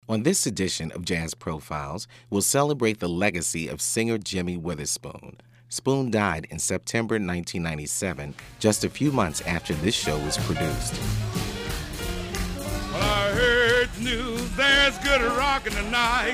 On this edition of Jazz Profiles, we'll celebrate the legacy of singer Jimmy Witherspoon. Spoon died in September 1997, just a few months after this show was produced. Well, I heard the news, there's good rockin' tonight.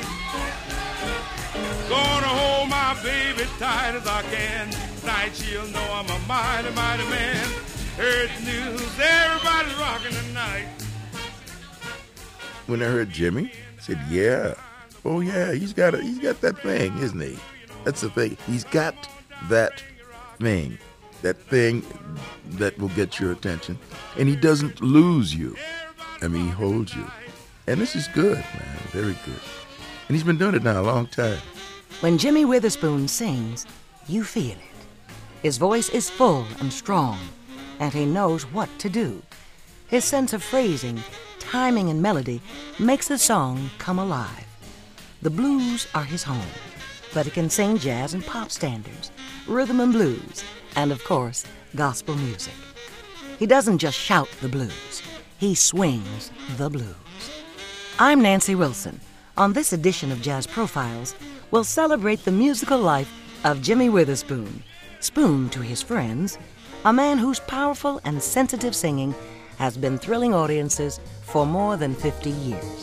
Gonna hold my baby tight as I can. Tonight she'll know I'm a mighty, mighty man. Heard the news, everybody's rockin' tonight. When I heard Jimmy, I said, yeah. Oh, yeah, he's got that thing, isn't he? That's the thing. He's got that thing that will get your attention. And he doesn't lose you. I mean, he holds you. And this is good, man, very good. And he's been doing it now a long time. When Jimmy Witherspoon sings, you feel it. His voice is full and strong, and he knows what to do. His sense of phrasing, timing, and melody makes the song come alive. The blues are his home, but he can sing jazz and pop standards, rhythm and blues, and of course, gospel music. He doesn't just shout the blues, he swings the blues. I'm Nancy Wilson. On this edition of Jazz Profiles, we'll celebrate the musical life of Jimmy Witherspoon, Spoon to his friends, a man whose powerful and sensitive singing has been thrilling audiences for more than 50 years.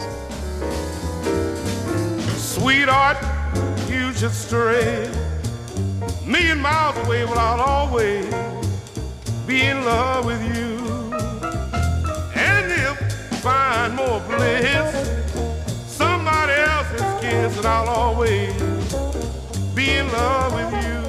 Sweetheart, you should stray 1,000,000 miles away, but I'll always be in love with you. And if you find more bliss, somebody else's kiss, and I'll always be in love with you.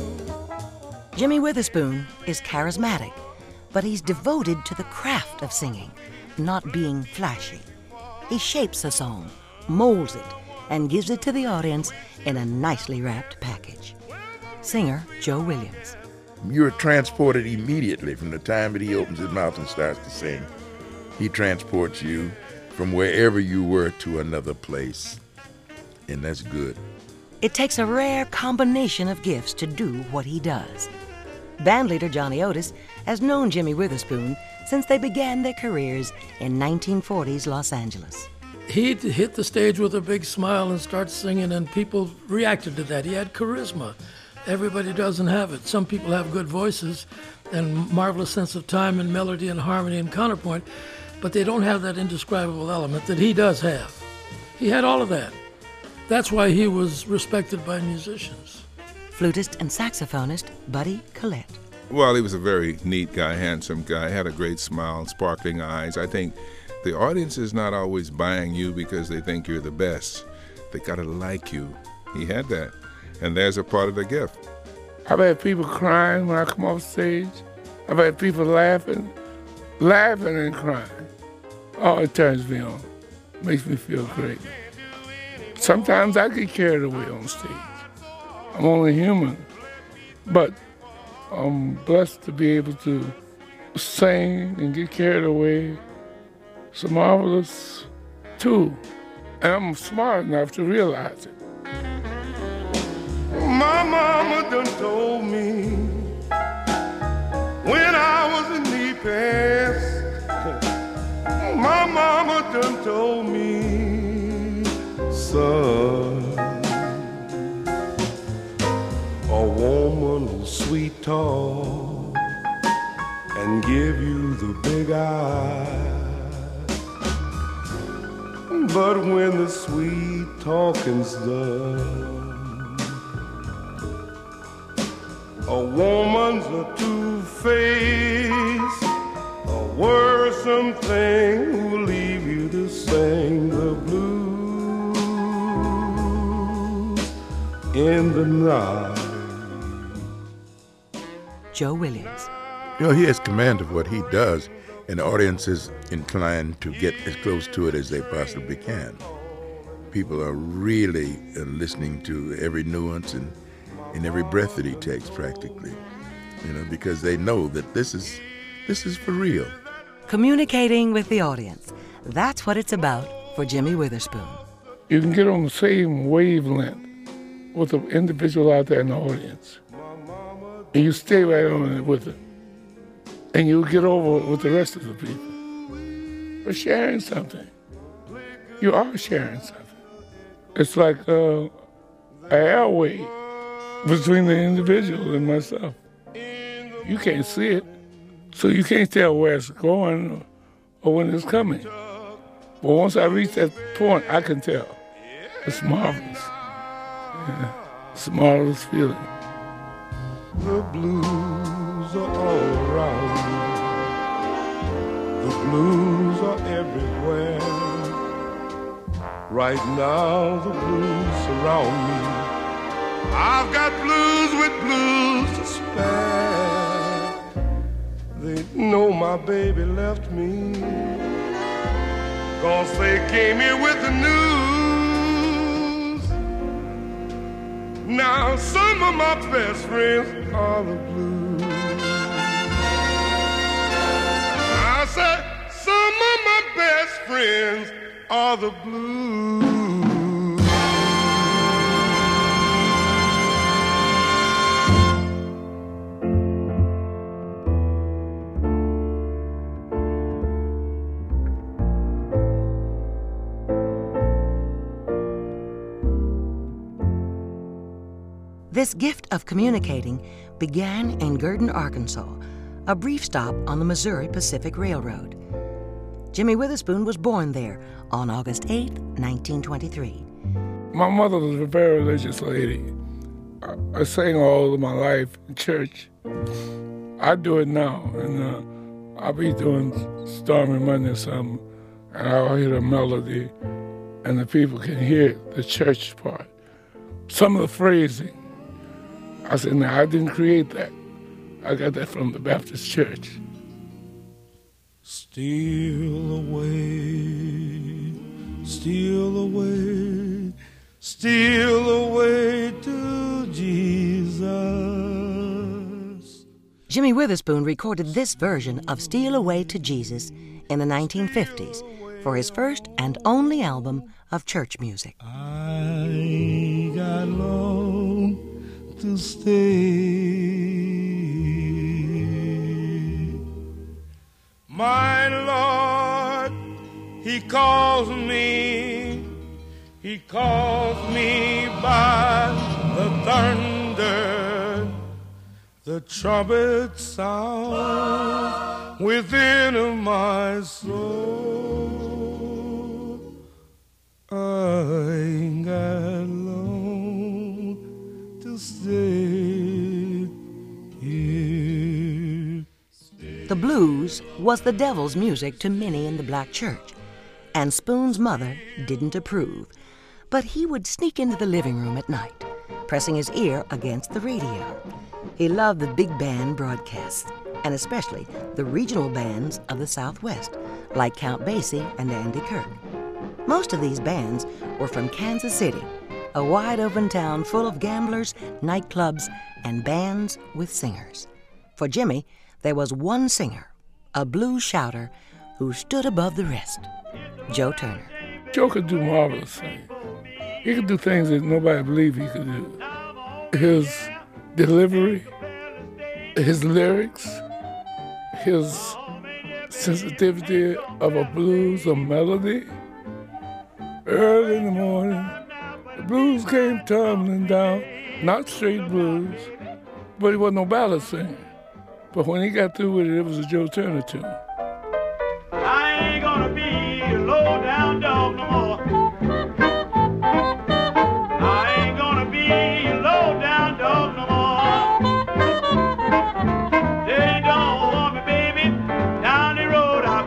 Jimmy Witherspoon is charismatic, but he's devoted to the craft of singing, not being flashy. He shapes a song, molds it, and gives it to the audience in a nicely wrapped package. Singer Joe Williams. You're transported immediately from the time that he opens his mouth and starts to sing. He transports you from wherever you were to another place, and that's good. It takes a rare combination of gifts to do what he does. Bandleader Johnny Otis has known Jimmy Witherspoon since they began their careers in 1940s Los Angeles. He'd hit the stage with a big smile and start singing, and people reacted to that. He had charisma. Everybody doesn't have it. Some people have good voices and marvelous sense of time and melody and harmony and counterpoint, but they don't have that indescribable element that he does have. He had all of that. That's why he was respected by musicians. Flutist and saxophonist Buddy Collette. Well, he was a very neat guy, handsome guy, had a great smile, sparkling eyes. I think the audience is not always buying you because they think you're the best. They gotta like you. He had that, and there's a part of the gift. I've had people crying when I come off stage. I've had people laughing and crying. Oh, it turns me on. Makes me feel great. Sometimes I get carried away on stage. I'm only human, but I'm blessed to be able to sing and get carried away. It's a marvelous tool, and I'm smart enough to realize it. My mama done told me when I was in knee pants. My mama done told me, son, a woman will sweet talk and give you the big eye. But when the sweet talking's done, a woman's a two-faced, a worrisome thing who'll leave you to sing the blues in the night. Joe Williams. You know, he has command of what he does, and the audience is inclined to get as close to it as they possibly can. People are really listening to every nuance and every breath that he takes, practically, because they know that this is for real. Communicating with the audience. That's what it's about for Jimmy Witherspoon. You can get on the same wavelength with the individual out there in the audience, and you stay right on it with it. And you'll get over it with the rest of the people. For sharing something. you are sharing something. It's like an airway between the individual and myself. You can't see it, so you can't tell where it's going or when it's coming. But once I reach that point, I can tell. It's marvelous. Yeah. It's a marvelous feeling. The blues are all around me. The blues are everywhere. Right now the blues surround me. I've got blues with blues to spare. They know my baby left me, 'cause they came here with the news. Now some of my best friends are the blues. I said some of my best friends are the blues. This gift of communicating began in Gurdon, Arkansas, a brief stop on the Missouri Pacific Railroad. Jimmy Witherspoon was born there on August 8, 1923. My mother was a very religious lady. I sang all of my life in church. I do it now, and I'll be doing Stormy Monday or something, and I'll hear the melody, and the people can hear the church part. Some of the phrasing, I said, no, I didn't create that. I got that from the Baptist church. Steal away, steal away, steal away to Jesus. Jimmy Witherspoon recorded this version of Steal Away to Jesus in the 1950s for his first and only album of church music. I got long to stay. My Lord, He calls me by the thunder, the trumpet sound within of my soul. I ain't got long to stay here. The blues was the devil's music to many in the black church, and Spoon's mother didn't approve. But he would sneak into the living room at night, pressing his ear against the radio. He loved the big band broadcasts, and especially the regional bands of the Southwest, like Count Basie and Andy Kirk. Most of these bands were from Kansas City, a wide-open town full of gamblers, nightclubs, and bands with singers. For Jimmy, there was one singer, a blues shouter, who stood above the rest, Joe Turner. Joe could do marvelous things. He could do things that nobody believed he could do. His delivery, his lyrics, his sensitivity of a blues, a melody. Early in the morning, the blues came tumbling down, not straight blues, but he wasn't no ballad singer. But when he got through with it, it was a Joe Turner tune. I ain't gonna be a low-down dog no more. I ain't gonna be a low-down dog no more. They don't want me, baby. Down the road I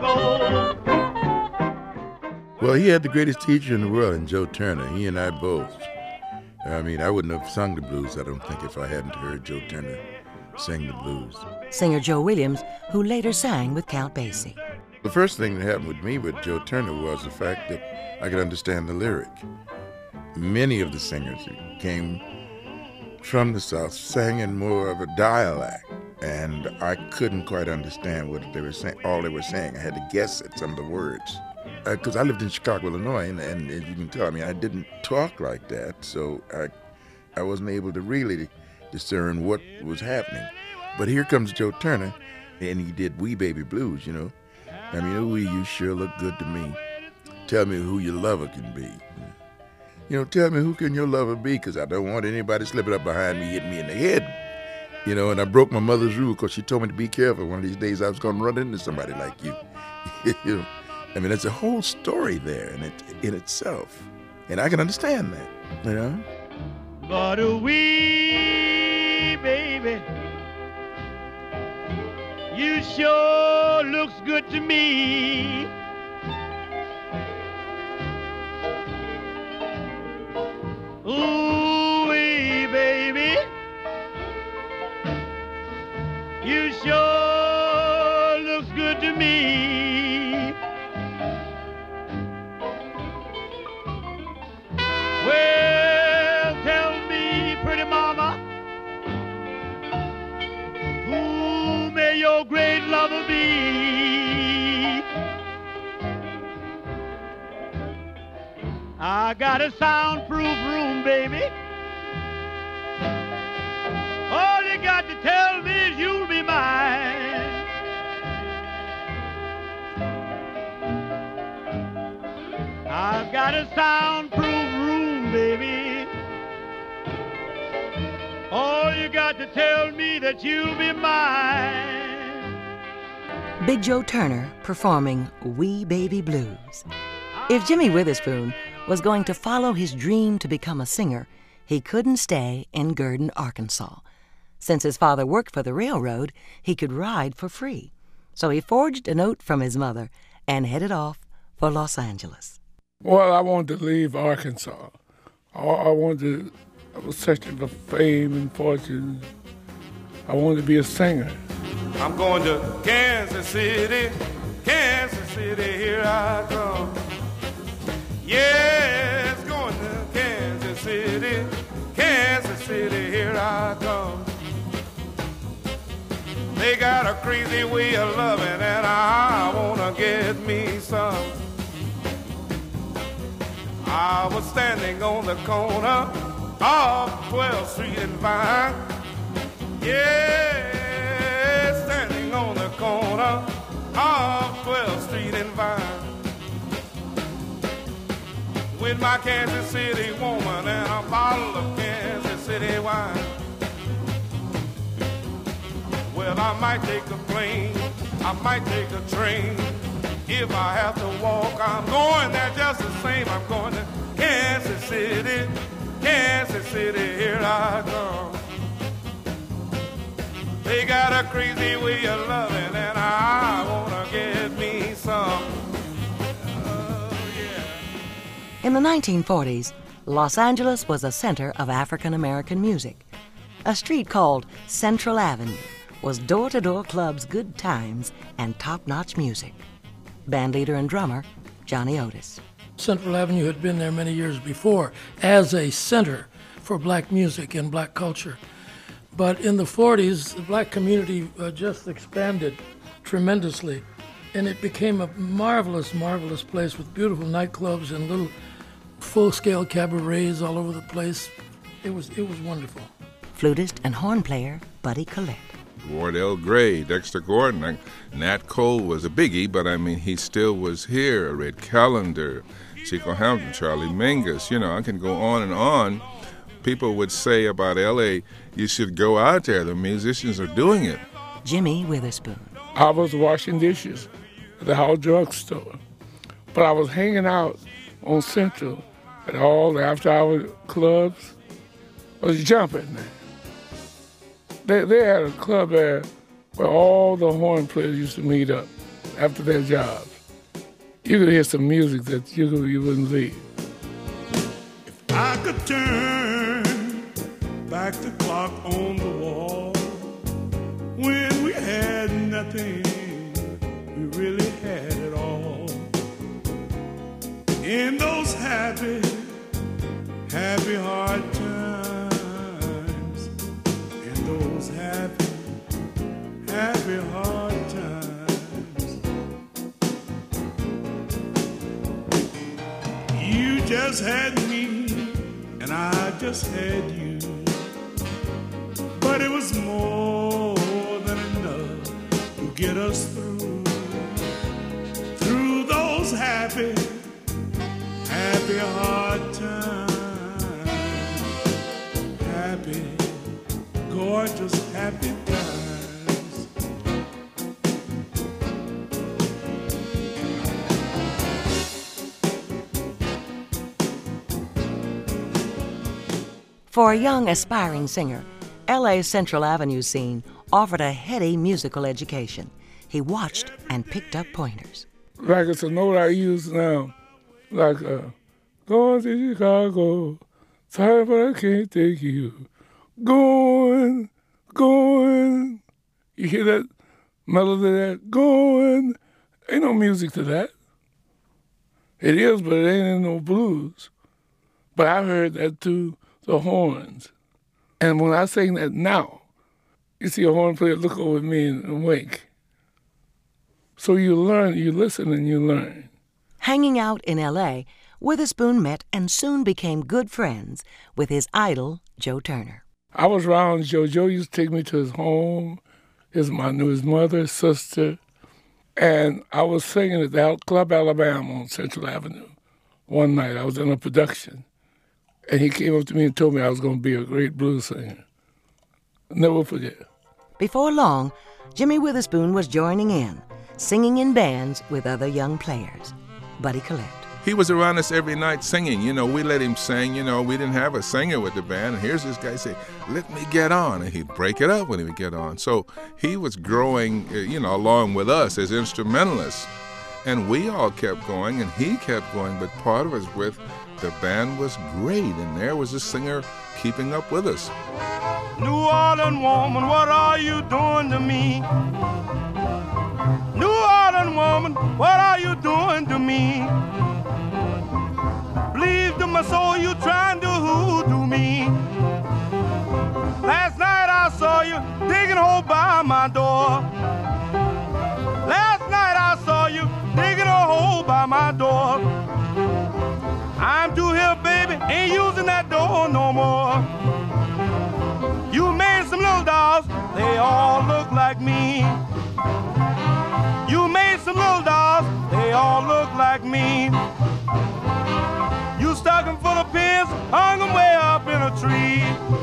go. Well, he had the greatest teacher in the world in Joe Turner. He and I both. I mean, I wouldn't have sung the blues, I don't think, if I hadn't heard Joe Turner sing the blues. Singer Joe Williams, who later sang with Count Basie. The first thing that happened with me with Joe Turner was the fact that I could understand the lyric. Many of the singers who came from the South sang in more of a dialect, and I couldn't quite understand what they were saying. All they were saying, I had to guess at some of the words. Because I lived in Chicago, Illinois, and as you can tell, I mean, I didn't talk like that, so I wasn't able to really discern what was happening. But here comes Joe Turner, and he did Wee Baby Blues, you know. I mean, ooh, you sure look good to me. tell me who your lover can be. Tell me who can your lover be, because I don't want anybody slipping up behind me, hitting me in the head. And I broke my mother's rule because she told me to be careful. One of these days I was going to run into somebody like you. There's a whole story there in itself. And I can understand that, But wee baby, you sure looks good to me. Ooh wee baby, you sure looks good to me. Well, tell me, pretty mama, who may your great lover be? I got a soundproof room, baby. All you got to tell me is you'll be mine. I've got a soundproof room, baby. All you got to tell me that you'll be mine. Big Joe Turner performing Wee Baby Blues. If Jimmy Witherspoon was going to follow his dream to become a singer, he couldn't stay in Gurdon, Arkansas. Since his father worked for the railroad, he could ride for free. So he forged a note from his mother and headed off for Los Angeles. Well, I wanted to leave Arkansas. I was searching for fame and fortune. I wanted to be a singer. I'm going to Kansas City, here I come. Yes, going to Kansas City, here I come. They got a crazy way of loving and I wanna get me some. I was standing on the corner of 12th Street and Vine. Yeah, standing on the corner of 12th Street and Vine. With my Kansas City woman and a bottle of Kansas City wine. Well, I might take a plane, I might take a train. If I have to walk, I'm going there just the same. I'm going to Kansas City, here I come. They got a crazy way of loving and I wanna get me some. In the 1940s, Los Angeles was a center of African-American music. A street called Central Avenue was door-to-door clubs' good times and top-notch music. Bandleader and drummer, Johnny Otis. Central Avenue had been there many years before as a center for black music and black culture. But in the 40s, the black community just expanded tremendously, and it became a marvelous, marvelous place with beautiful nightclubs and little full-scale cabarets all over the place. It was wonderful. Flutist and horn player Buddy Collette. Wardell Gray, Dexter Gordon, Nat Cole was a biggie, but he still was here. Red Callender, Chico Hamilton, Charlie Mingus. I can go on and on. People would say about L.A., you should go out there. The musicians are doing it. Jimmy Witherspoon. I was washing dishes at the Howard Drugstore, but I was hanging out on Central at all the after-hour clubs. I was jumping there. They had a club there where all the horn players used to meet up after their jobs. You could hear some music that you wouldn't believe. If I could turn back the clock on the wall, when we had nothing, we really had it all. In those happy, happy hard times, in those happy, happy hard times, you just had me and I just had you, but it was more than enough to get us through those happy, every hard time. Happy, gorgeous, happy times. For a young, aspiring singer, LA's Central Avenue scene offered a heady musical education. He watched and picked up pointers. Like it's a note I use now, like going to Chicago, sorry but I can't take you. Going. You hear that melody there? Going. Ain't no music to that. It is, but it ain't in no blues. But I heard that through the horns. And when I sing that now, you see a horn player look over at me and wink. So you learn, you listen and you learn. Hanging out in L.A., Witherspoon met and soon became good friends with his idol, Joe Turner. I was around Joe. Joe used to take me to his home. I knew his mother, his sister. And I was singing at the Club Alabama on Central Avenue. One night I was in a production. And he came up to me and told me I was going to be a great blues singer. Never forget. Before long, Jimmy Witherspoon was joining in, singing in bands with other young players. Buddy Collette. He was around us every night singing. You know, we let him sing. You know, we didn't have a singer with the band. And here's this guy say, let me get on. And he'd break it up when he would get on. So he was growing, along with us as instrumentalists. And we all kept going, and he kept going. But part of us with the band was great. And there was a singer keeping up with us. New Orleans woman, what are you doing to me? New Orleans woman, what are you doing to me? Believe to my soul you trying to hoodoo me. Last night I saw you digging a hole by my door. Last night I saw you digging a hole by my door. I'm through here, baby, ain't using that door no more. You made some little dolls, they all look like me. You made some little dolls, they all look like me. You stuck them full of pins, hung them way up in a tree.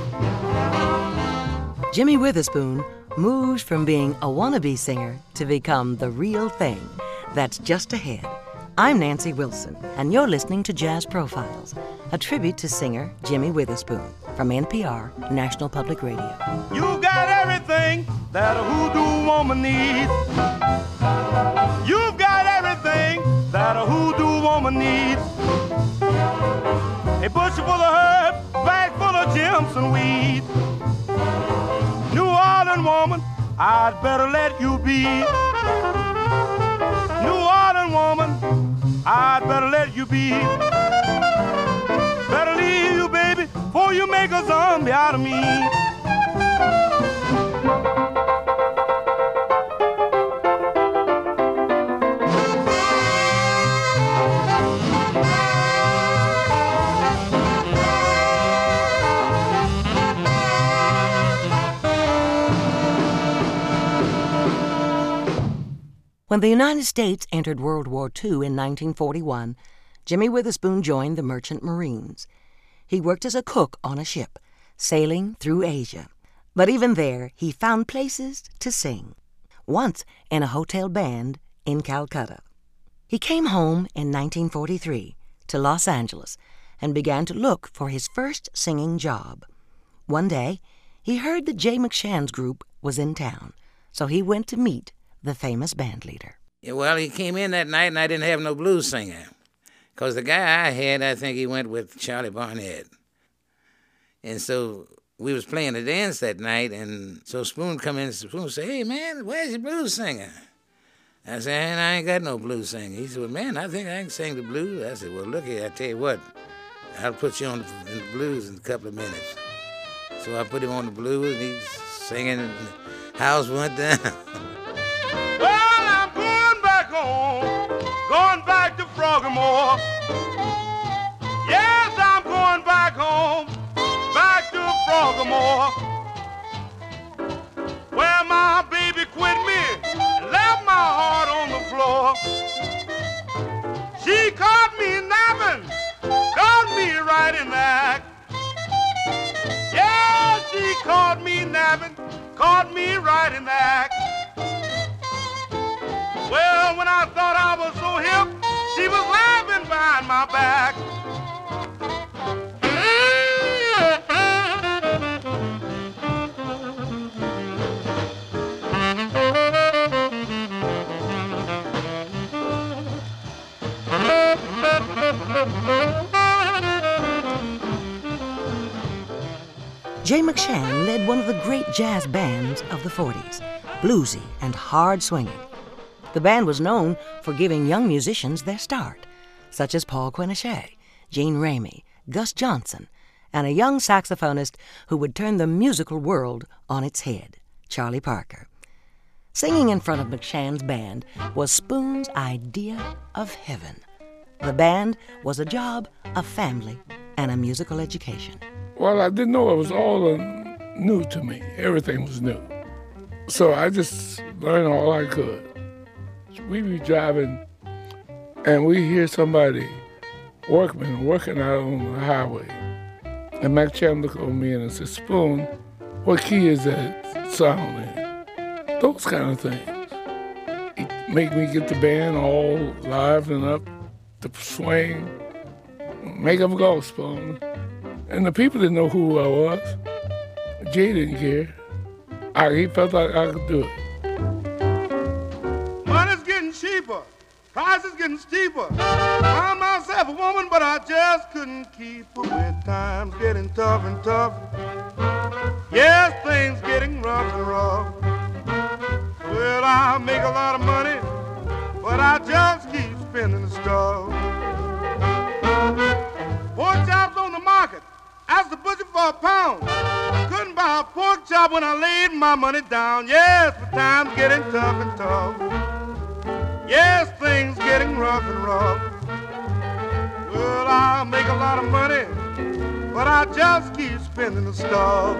Jimmy Witherspoon moves from being a wannabe singer to become the real thing. That's just ahead. I'm Nancy Wilson, and you're listening to Jazz Profiles, a tribute to singer Jimmy Witherspoon from NPR, National Public Radio. You got everything that a hoodoo woman needs. You've got everything that a hoodoo woman needs. A bushel full of herbs, bag full of gems and weeds. New Orleans woman, I'd better let you be. New Orleans woman, I'd better let you be. Better leave you, baby, before you make a zombie out of me. When the United States entered World War II in 1941, Jimmy Witherspoon joined the Merchant Marines. He worked as a cook on a ship, sailing through Asia. But even there, he found places to sing. Once in a hotel band in Calcutta. He came home in 1943 to Los Angeles and began to look for his first singing job. One day, he heard that Jay McShann's group was in town, so he went to meet the famous band leader. Yeah, well, he came in that night and I didn't have no blues singer. Because the guy I had, I think he went with Charlie Barnett. And so we was playing a dance that night, and so Spoon come in and Spoon say, hey, man, where's your blues singer? I said, I ain't got no blues singer. He said, well, man, I think I can sing the blues. I said, well, look here, I tell you what, I'll put you on in the blues in a couple of minutes. So I put him on the blues, and he's singing, and the house went down. Well, I'm going back home, going back to Frogmore. Yes, I'm going back home, back to Frogmore, where my baby quit me and left my heart on the floor. She caught me napping caught me napping, caught me right in the act. Well, when I thought I was so hip, she was laughing behind my back. Jay McShann led one of the great jazz bands of the 40s, bluesy and hard swinging. The band was known for giving young musicians their start, such as Paul Quinichette, Gene Ramey, Gus Johnson, and a young saxophonist who would turn the musical world on its head, Charlie Parker. Singing in front of McShann's band was Spoon's idea of heaven. The band was a job, a family, and a musical education. Well, I didn't know it was all new to me. Everything was new. So I just learned all I could. We'd be driving, and we hear somebody, working out on the highway. And Mac Cham looked over me and said, "Spoon, what key is that sound in?" Those kind of things. It made me get the band all live and up to swing, make them go, Spoon. And the people didn't know who I was. Jay didn't care. He felt like I could do it. Money's getting cheaper, prices getting steeper. Found myself a woman, but I just couldn't keep her with times getting tough and tough. Yes, things getting rough and rough. Well, I make a lot of money, but I just keep spending the stuff. Pork chops on the market, asked the butcher for a pound. Couldn't buy a pork chop when I laid my money down. Yes, the times getting tough and tough. Yes, things getting rough and rough. Well, I make a lot of money, but I just keep spending the stuff.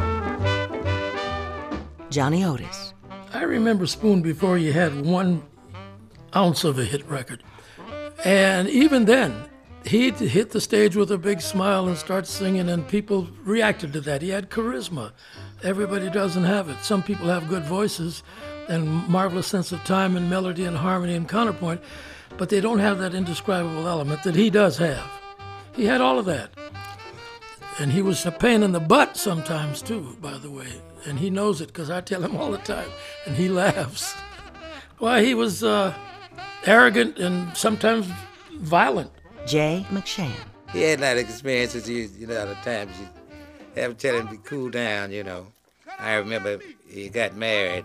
Johnny Otis. I remember Spoon before you had 1 ounce of a hit record. And even then, he'd hit the stage with a big smile and start singing, and people reacted to that. He had charisma. Everybody doesn't have it. Some people have good voices and marvelous sense of time and melody and harmony and counterpoint, but they don't have that indescribable element that he does have. He had all of that. And he was a pain in the butt sometimes, too, by the way. And he knows it, because I tell him all the time, and he laughs. Why, he was arrogant and sometimes violent. Jay McShann. He had a lot of experiences, you know, the times you have to tell him to cool down, you know. I remember he got married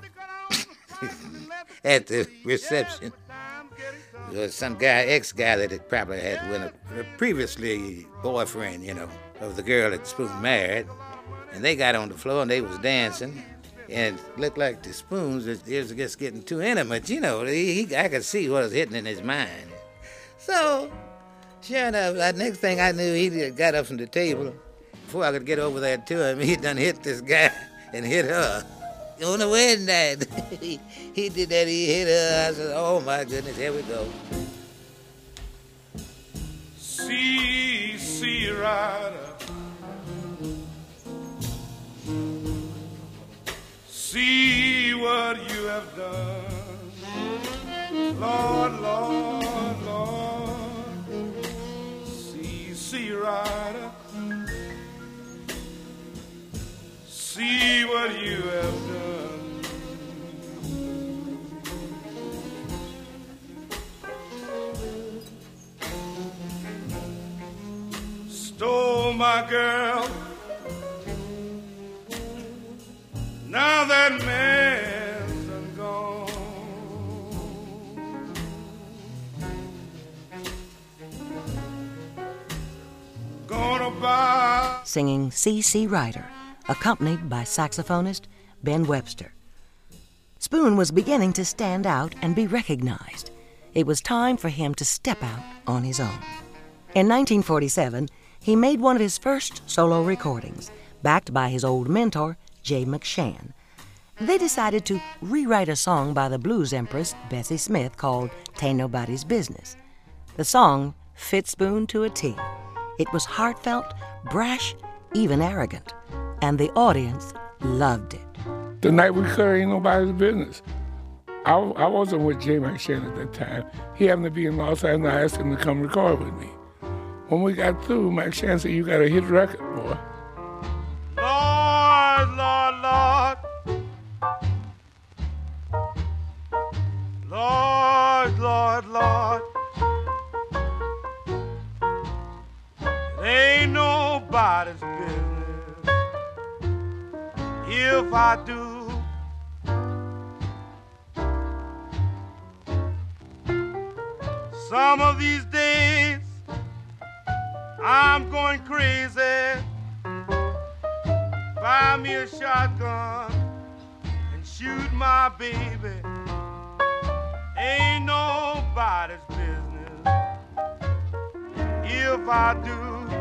at the reception. There was some guy, ex-guy that had probably had been a previously boyfriend, you know, of the girl that Spoon married. And they got on the floor and they was dancing. And it looked like the Spoons, it was just getting too intimate, you know. I could see what was hitting in his mind. So, sure enough, the next thing I knew, he got up from the table. Before I could get over there to him, he done hit this guy and hit her. On the wedding night, he did that, he hit her. I said, oh my goodness, here we go. C.C. Rider, see what you have done. Lord, Lord, Lord, C.C. Rider, see what you have done. Stole my girl, now that man's done gone. Gonna buy. Singing C.C. Rider, accompanied by saxophonist Ben Webster. Spoon was beginning to stand out and be recognized. It was time for him to step out on his own. In 1947, he made one of his first solo recordings, backed by his old mentor, Jay McShann. They decided to rewrite a song by the blues empress Bessie Smith called "'Tain't Nobody's Business." The song fit Spoon to a T. It was heartfelt, brash, even arrogant. and the audience loved it. The night we cut Ain't Nobody's Business. I wasn't with Jay McShann at that time. He happened to be in Los Angeles, and I asked him to come record with me. When we got through, McShann said, "You got a hit record, boy." Lord, Lord, Lord. Lord, Lord, Lord. It ain't nobody's business if I do. Some of these days I'm going crazy. Buy me a shotgun and shoot my baby. Ain't nobody's business if I do.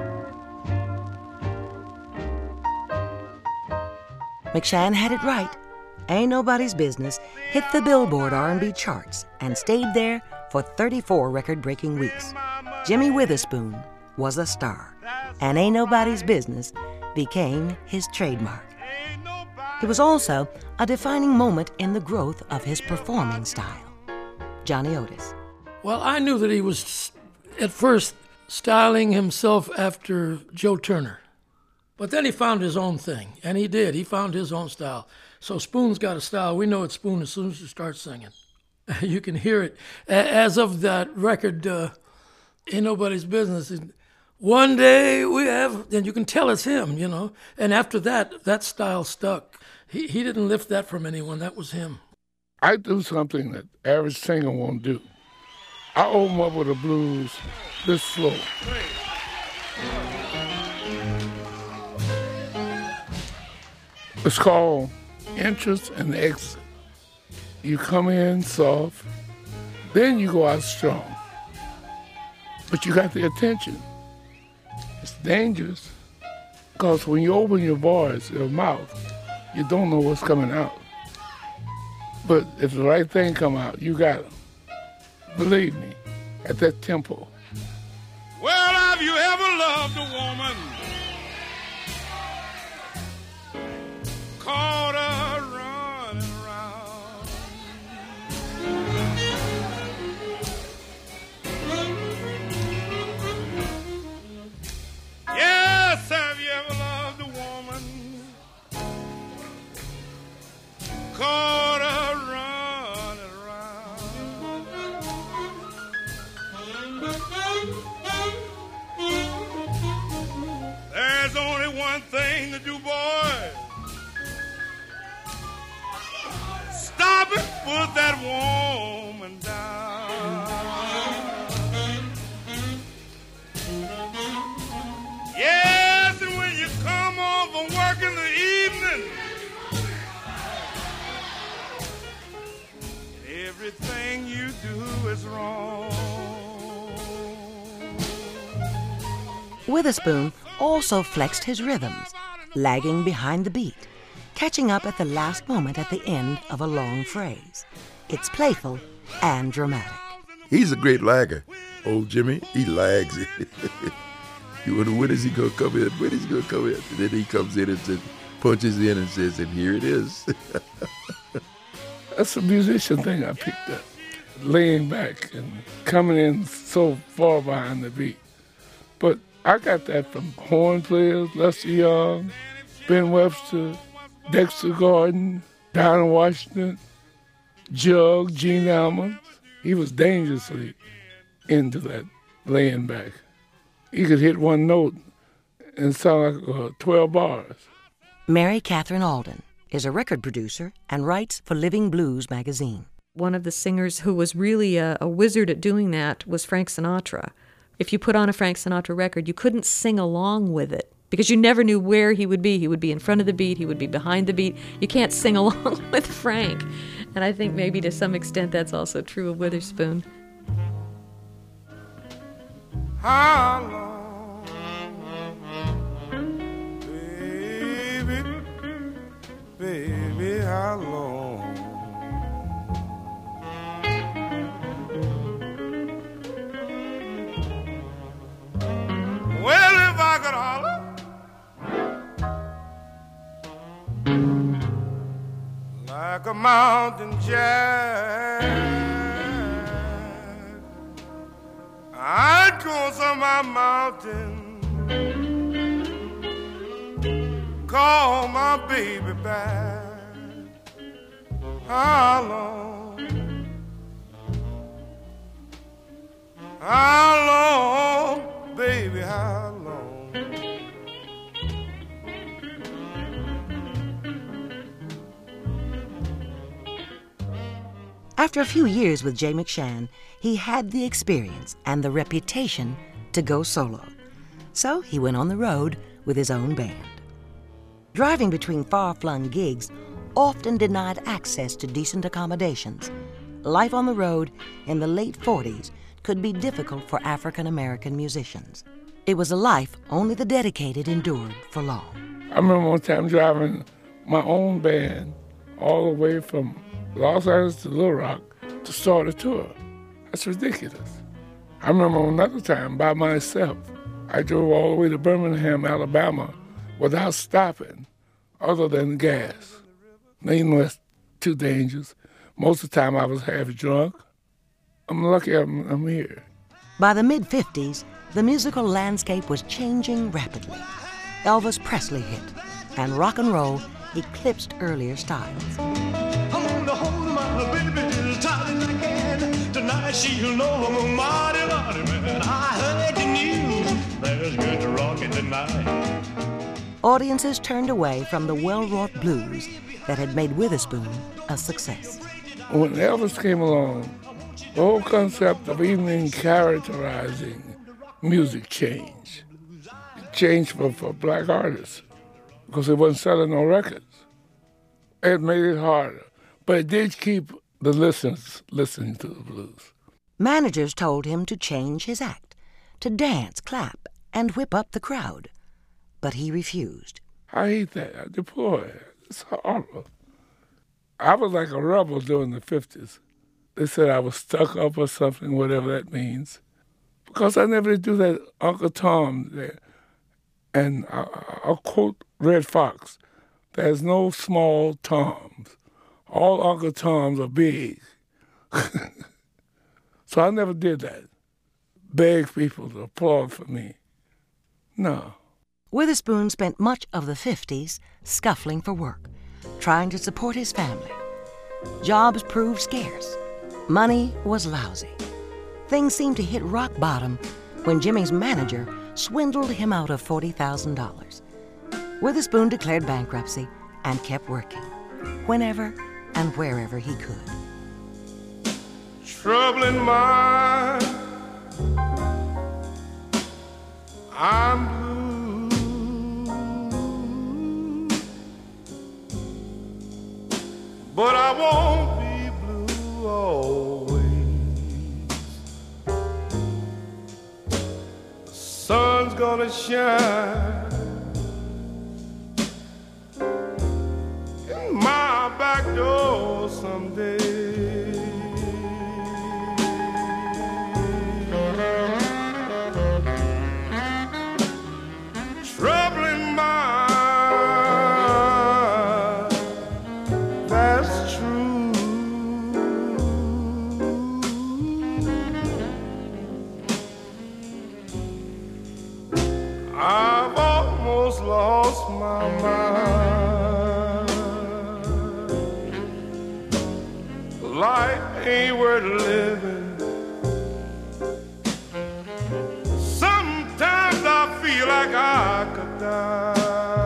McShann had it right. Ain't Nobody's Business hit the Billboard R&B charts and stayed there for 34 record-breaking weeks. Jimmy Witherspoon was a star, and Ain't Nobody's Business became his trademark. It was also a defining moment in the growth of his performing style. Johnny Otis. Well, I knew that he was at first styling himself after Joe Turner. But then he found his own thing, and he did. He found his own style. So Spoon's got a style. We know it's Spoon as soon as you start singing. You can hear it. As of that record, Ain't Nobody's Business, one day we have, and you can tell it's him, you know. And after that, that style stuck. He didn't lift that from anyone. That was him. I do something that average singer won't do. I open up with a blues this slow. It's called Entrance and Exit. You come in soft, then you go out strong. But you got the attention. It's dangerous because when you open your voice, your mouth, you don't know what's coming out. But if the right thing come out, you got it. Believe me, at that tempo. Well, have you ever loved a woman? Caught her running around. Yes, have you ever loved a woman? Caught her running around. There's only one thing to do, boy. Stop it, put that woman down. Yes, and when you come home from work in the evening, everything you do is wrong. Witherspoon also flexed his rhythms, lagging behind the beat, catching up at the last moment at the end of a long phrase. It's playful and dramatic. He's a great lagger. Old Jimmy, he lags. You wonder when is he going to come in? When is he going to come in? And then he comes in and says, punches in and says, and here it is. That's a musician thing I picked up. Laying back and coming in so far behind the beat. But I got that from horn players, Lester Young, Ben Webster, Dexter Gordon, Dinah Washington, Jug, Gene Ammons. He was dangerously into that laying back. He could hit one note and sound like 12 bars. Mary Catherine Alden is a record producer and writes for Living Blues magazine. One of the singers who was really a wizard at doing that was Frank Sinatra. If you put on a Frank Sinatra record, you couldn't sing along with it because you never knew where he would be. He would be in front of the beat, he would be behind the beat. You can't sing along with Frank. And I think maybe to some extent that's also true of Witherspoon. How long, baby, how long? Well, if I could holler, like a mountain jack. I'd cross on my mountain, call my baby back. How long, baby, how long? After a few years with Jay McShann, he had the experience and the reputation to go solo. So he went on the road with his own band. Driving between far-flung gigs often denied access to decent accommodations. Life on the road in the late 40s could be difficult for African-American musicians. It was a life only the dedicated endured for long. I remember one time driving my own band all the way from Los Angeles to Little Rock to start a tour. That's ridiculous. I remember another time by myself. I drove all the way to Birmingham, Alabama without stopping other than gas. Needless, too dangerous. Most of the time I was half drunk. I'm lucky I'm here. By the mid-50s, the musical landscape was changing rapidly. Elvis Presley hit, and rock and roll eclipsed earlier styles. I'm gonna hold my baby as tight as I can. Tonight she'll know I'm a mighty, mighty man. I heard the news, there's good rockin' tonight. Audiences turned away from the well-wrought blues that had made Witherspoon a success. When Elvis came along, the whole concept of even characterizing music changed. It changed for black artists because they wasn't selling no records. It made it harder, but it did keep the listeners listening to the blues. Managers told him to change his act, to dance, clap, and whip up the crowd. But he refused. I hate that. I deplore it. It's horrible. I was like a rebel during the 50s. They said I was stuck up or something, whatever that means. Because I never did do that Uncle Tom there. And I'll quote Red Fox. There's no small Toms. All Uncle Toms are big. So I never did that. Beg people to applaud for me. No. Witherspoon spent much of the 50s scuffling for work, trying to support his family. Jobs proved scarce. Money was lousy. Things seemed to hit rock bottom when Jimmy's manager swindled him out of $40,000. Witherspoon declared bankruptcy and kept working, whenever and wherever he could. Trouble in mind, I'm blue, but I won't be blue always. The sun's gonna shine in my back door someday. Trouble in mind, that's true. I've almost lost my mind. Life ain't worth living. Sometimes I feel like I could die.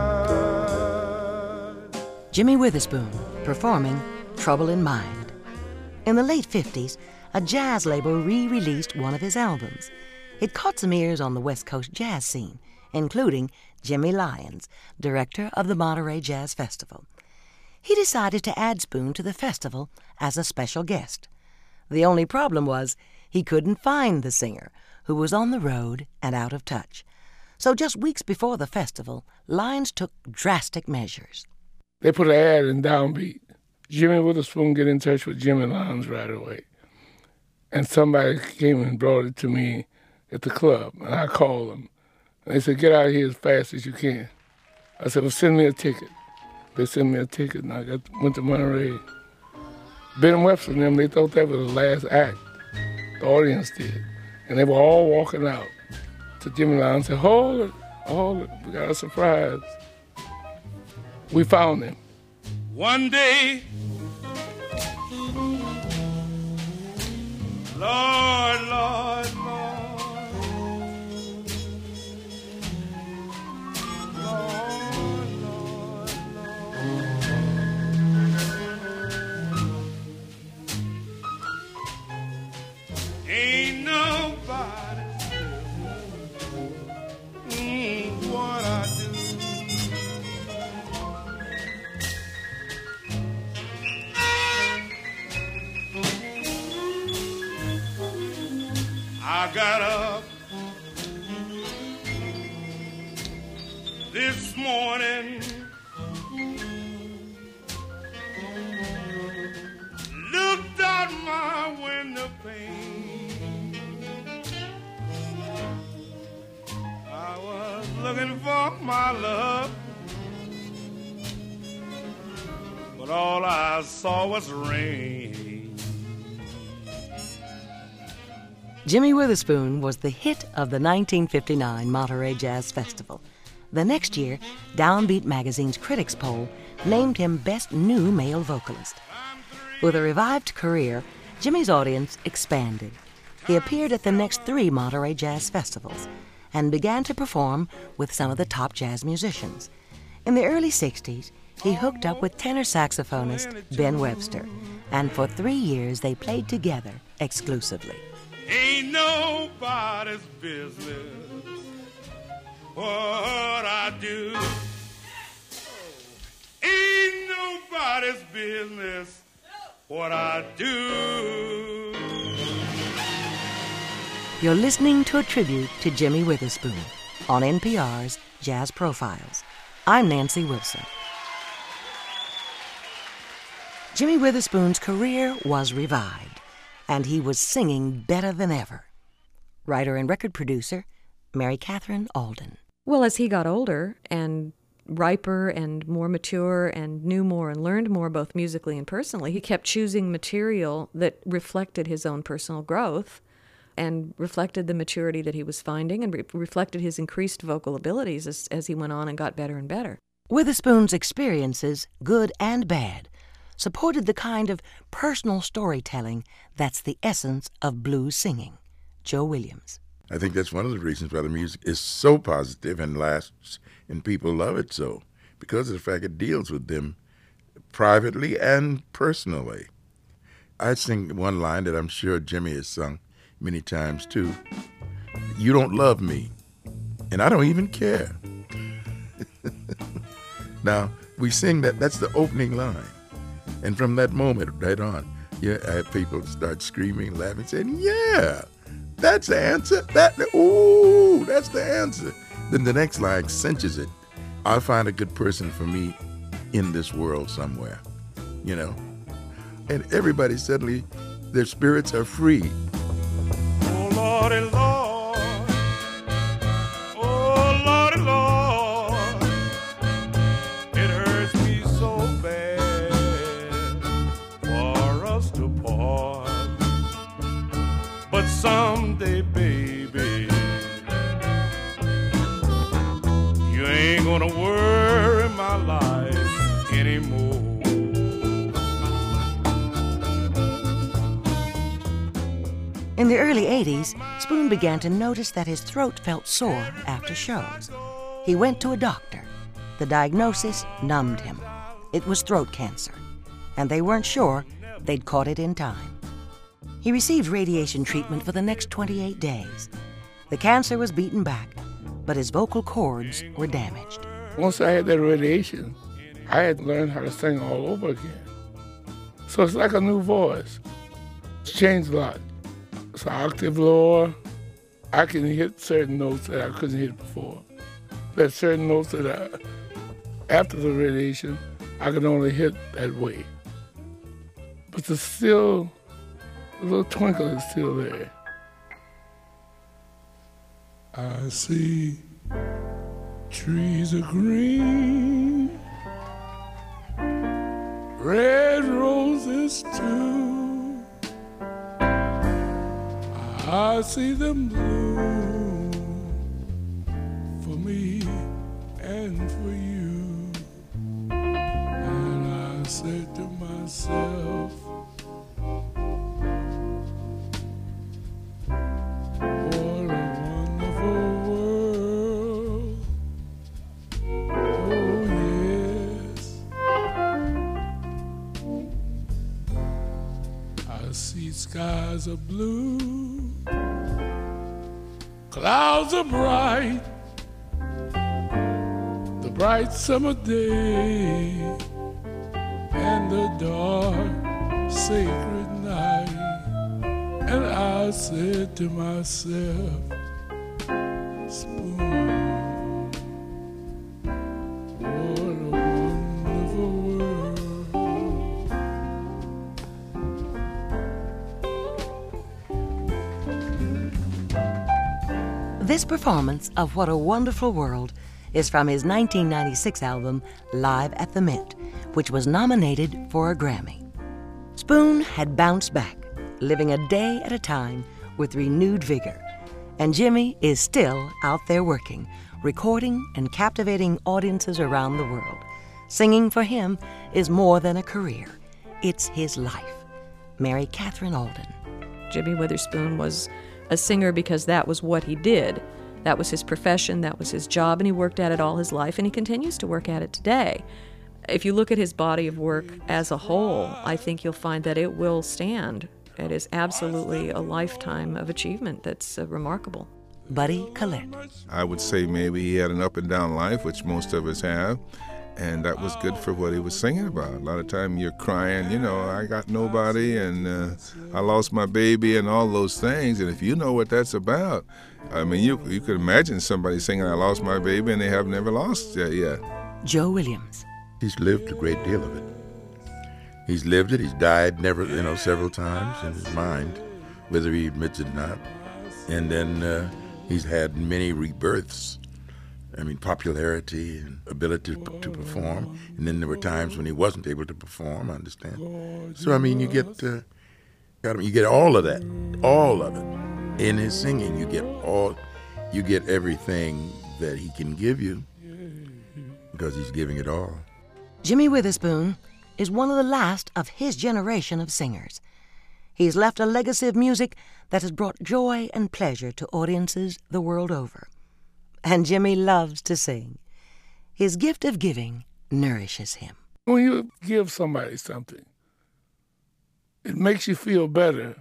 Jimmy Witherspoon performing Trouble in Mind. In the late 50s, a jazz label re-released one of his albums. It caught some ears on the West Coast jazz scene, including Jimmy Lyons, director of the Monterey Jazz Festival. He decided to add Spoon to the festival as a special guest. The only problem was he couldn't find the singer, who was on the road and out of touch. So just weeks before the festival, Lyons took drastic measures. They put an ad in Downbeat. Jimmy Witherspoon get in touch with Jimmy Lyons right away. And somebody came and brought it to me at the club, and I called them. And they said, get out of here as fast as you can. I said, well, send me a ticket. They sent me a ticket, and I went to Monterey Ben Webster and them, they thought that was the last act. The audience did. And they were all walking out to Jimmy Lyon and said, hold it, we got a surprise. We found him. One day, Lord, Lord, Lord, Lord, Lord, Lord. Ain't nobody what I do. I got up this morning, looked out my window pane. I was looking for my love, but all I saw was rain. Jimmy Witherspoon was the hit of the 1959 Monterey Jazz Festival. The next year, Downbeat magazine's critics poll named him Best New Male Vocalist. With a revived career, Jimmy's audience expanded. He appeared at the next 3 Monterey Jazz Festivals and began to perform with some of the top jazz musicians. In the early 60s, he hooked up with tenor saxophonist Ben Webster, and for 3 years they played together exclusively. Ain't nobody's business what I do. Ain't nobody's business what I do. You're listening to a tribute to Jimmy Witherspoon on NPR's Jazz Profiles. I'm Nancy Wilson. Jimmy Witherspoon's career was revived, and he was singing better than ever. Writer and record producer, Mary Catherine Alden. Well, as he got older and riper and more mature and knew more and learned more both musically and personally, he kept choosing material that reflected his own personal growth and reflected the maturity that he was finding and reflected his increased vocal abilities as he went on and got better and better. Witherspoon's experiences, good and bad, supported the kind of personal storytelling that's the essence of blues singing. Joe Williams. I think that's one of the reasons why the music is so positive and lasts and people love it so, because of the fact it deals with them privately and personally. I sing one line that I'm sure Jimmy has sung many times too. You don't love me, and I don't even care. Now, we sing that's the opening line. And from that moment right on, I have people start screaming, laughing, saying, yeah, that's the answer. That's the answer. Then the next line cinches it. I'll find a good person for me in this world somewhere, And everybody suddenly, their spirits are free. Oh, Lordy, Lord. Oh, Lordy, Lord. It hurts me so bad for us to part. But someday, baby, you ain't gonna worry my life anymore. In the early 80s, Spoon began to notice that his throat felt sore after shows. He went to a doctor. The diagnosis numbed him. It was throat cancer, and they weren't sure they'd caught it in time. He received radiation treatment for the next 28 days. The cancer was beaten back, but his vocal cords were damaged. Once I had that radiation, I had to learn how to sing all over again. So it's like a new voice. It's changed a lot. It's an octave lower. I can hit certain notes that I couldn't hit before. There's certain notes that after the radiation, I could only hit that way. But there's still, a little twinkle is still there. I see trees are green, red roses is true. I see them bloom for me and for you. And I said to myself, what a wonderful world. Oh yes, I see skies of blue, clouds are bright, the bright summer day, and the dark sacred night. And I said to myself, Spoon, what a wonderful world. This performance of What a Wonderful World is from his 1996 album, Live at the Mint, which was nominated for a Grammy. Spoon had bounced back, living a day at a time with renewed vigor. And Jimmy is still out there working, recording and captivating audiences around the world. Singing for him is more than a career. It's his life. Mary Catherine Alden. Jimmy Witherspoon was a singer because that was what he did. That was his profession, that was his job, and he worked at it all his life, and he continues to work at it today. If you look at his body of work as a whole, I think you'll find that it will stand. It is absolutely a lifetime of achievement that's remarkable. Buddy Collette. I would say maybe he had an up and down life, which most of us have, and that was good for what he was singing about. A lot of time you're crying, you know, I got nobody, and I lost my baby, and all those things. And if you know what that's about, I mean, you could imagine somebody singing I lost my baby, and they have never lost it yet. Joe Williams. He's lived a great deal of it. He's lived it. He's died several times in his mind, whether he admits it or not. And then he's had many rebirths. I mean, popularity and ability to perform. And then there were times when he wasn't able to perform, I understand. So, I mean, you get all of that, all of it. In his singing, you get everything that he can give you because he's giving it all. Jimmy Witherspoon is one of the last of his generation of singers. He's left a legacy of music that has brought joy and pleasure to audiences the world over. And Jimmy loves to sing. His gift of giving nourishes him. When you give somebody something, it makes you feel better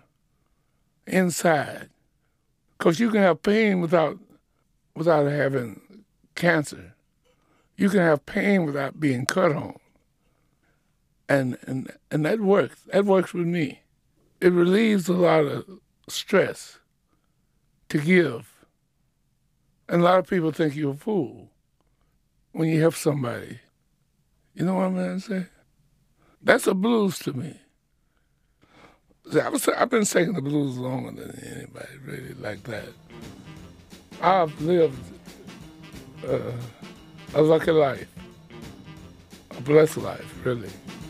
inside. Because you can have pain without having cancer. You can have pain without being cut on. And that works. That works with me. It relieves a lot of stress to give. And a lot of people think you're a fool when you help somebody. You know what I'm going to say? That's a blues to me. See, I've been singing the blues longer than anybody really like that. I've lived a lucky life, a blessed life, really.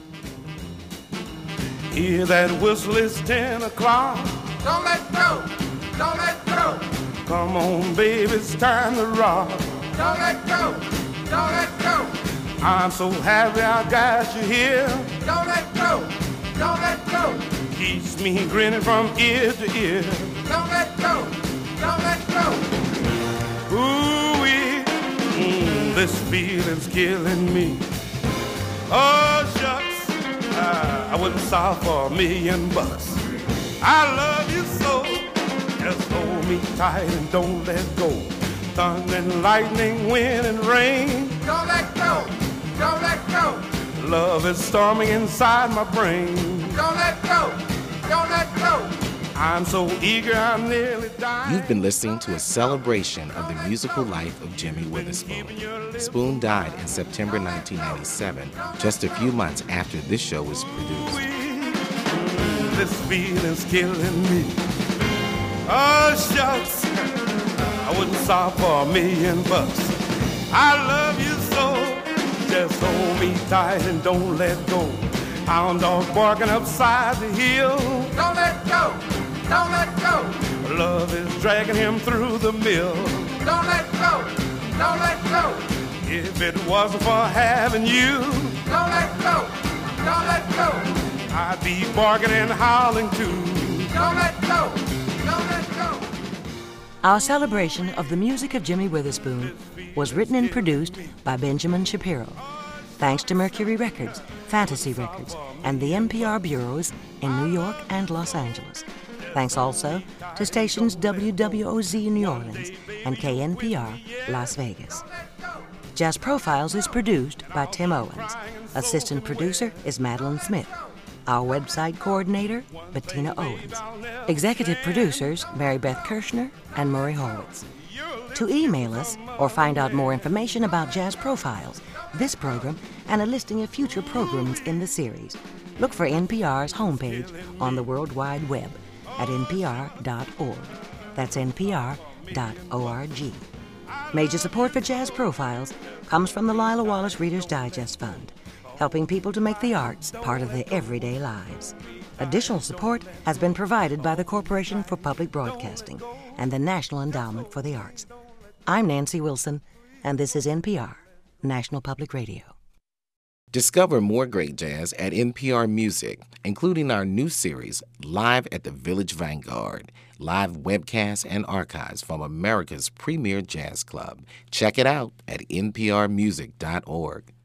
Hear that whistle, it's 10 o'clock. Don't let go, don't let go. Come on, baby, it's time to rock. Don't let go, don't let go. I'm so happy I got you here. Don't let go, don't let go. Keeps me grinning from ear to ear. Don't let go, don't let go. Ooh-wee, this feeling's killing me. Oh, shucks, I wouldn't stop for $1,000,000. I love you so, just hold me tight and don't let go. Thunder and lightning, wind and rain. Don't let go, don't let go. Love is storming inside my brain. Don't let go, don't let go. I'm so eager, I'm nearly dying. You've been listening to a celebration of the musical life of Jimmy Witherspoon. Spoon died in September 1997, just a few months after this show was produced. This feeling's killing me. Oh, shucks, I wouldn't stop for $1,000,000. I love you so, just hold me tight and don't let go. Hound dog barking upside the hill. Don't let go, don't let go, Love is dragging him through the mill. don't let go, don't let go, If it wasn't for having you, don't let go, don't let go, I'd be barking and howling too. don't let go, don't let go. Our celebration of the music of Jimmy Witherspoon was written and produced by Benjamin Shapiro. Thanks to Mercury Records, Fantasy Records, and the NPR bureaus in New York and Los Angeles. Thanks also to stations WWOZ New Orleans and KNPR Las Vegas. Jazz Profiles is produced by Tim Owens. Assistant producer is Madeline Smith. Our website coordinator, Bettina Owens. Executive producers, Mary Beth Kirshner and Murray Horwitz. To email us or find out more information about Jazz Profiles, this program, and a listing of future programs in the series, look for NPR's homepage on the World Wide Web at npr.org. That's npr.org. Major support for Jazz Profiles comes from the Lila Wallace Reader's Digest Fund, helping people to make the arts part of their everyday lives. Additional support has been provided by the Corporation for Public Broadcasting and the National Endowment for the Arts. I'm Nancy Wilson, and this is NPR, National Public Radio. Discover more great jazz at NPR Music, including our new series, Live at the Village Vanguard, live webcasts and archives from America's premier jazz club. Check it out at nprmusic.org.